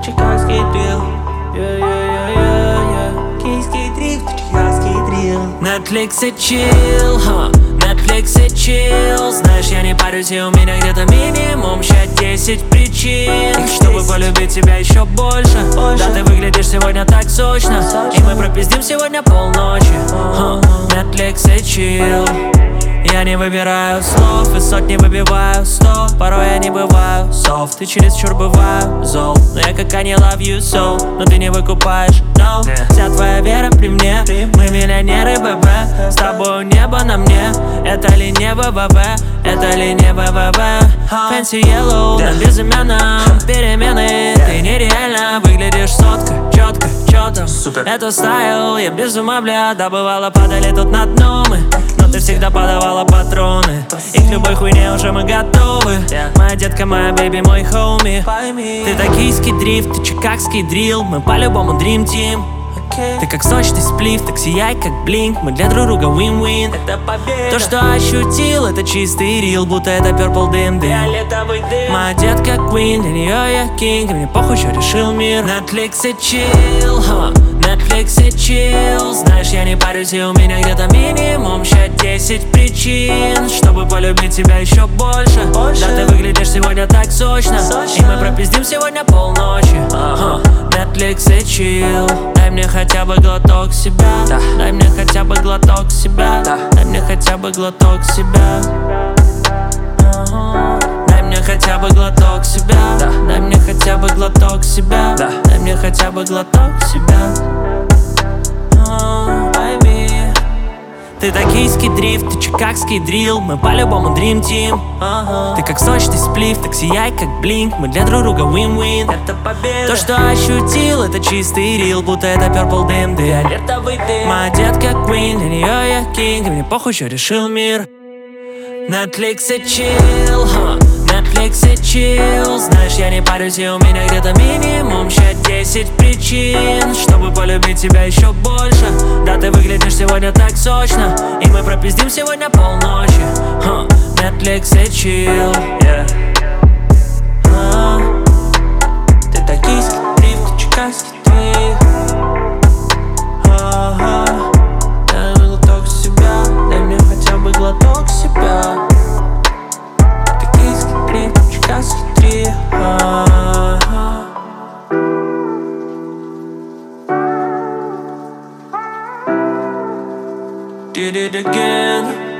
чикагский дрил. Киевский дрифт, чикагский дрил. Netflix и chill, Netflix и chill. Знаешь, я не парюсь, и у меня где-то минимум ща 10 причин, чтобы полюбить тебя еще больше. Да, ты выглядишь сегодня так сочно, и мы пропиздим сегодня полночи. Netflix и chill. Я не выбираю слов и сотни выбиваю 100. Порой я не бываю софт и чересчур бываю зол. Но я как I love you so. Но ты не выкупаешь, no. Вся твоя вера при мне. Мы миллионеры, ББ. С тобой небо на мне. Это ли не ВВВ? Это ли не ВВВ? Fancy yellow на безымянном. Перемены, ты нереально выглядишь сотка. Четко, чё там? Это стайл, я без ума, бля. Да бывало падали тут на дно мы, но ты всегда подавала патроны. И к любой хуйне уже мы готовы. Моя детка, моя бэби, мой хоуми. Ты токийский дрифт, ты чикагский дрил. Мы по-любому dream team. Ты как сочный сплив, так сияй как блинк. Мы для друг друга win-win. Это победа. То, что ощутил, это чистый рил, будто это purple дым. Фиолетовый дым. Моя детка queen, для нее я king. И мне похуй, что решил мир. Netflix и chill, Netflix и chill. Знаешь, я не парюсь, и у меня где-то минимум ща 10 причин, чтобы полюбить тебя еще больше. Да, ты выглядишь сегодня так сочно, и мы пропиздим сегодня полночи. Netflix и chill. Дай мне хотя бы глоток себя. Дай мне хотя бы глоток себя. Дай мне хотя бы глоток себя. Дай мне хотя бы глоток себя. Дай мне хотя бы глоток себя. Дай мне хотя бы глоток себя. Ты токийский дрифт, ты чикагский дрил. Мы по-любому dream team. Ты как сочный сплив, так сияй как блинк. Мы для друг друга win-win. Это победа. То, что ощутил, это чистый рил, будто это purple дым. Фиолетовый дым. Моя детка queen, для нее я king. И мне похуй, что решил мир. Netflix и chill, Netflix и chill. Знаешь, я не парюсь, и у меня где-то минимум ща 10 причин, чтобы полюбить тебя еще больше. Да, ты выглядишь сегодня так сочно, и мы пропиздим сегодня полночи. Netflix и chill, Ты токийский дрифт, ты чикагский дрифт. Дай мне глоток себя. Дай мне хотя бы глоток себя. Токийский дрифт, чикагский дрифт. Did it again.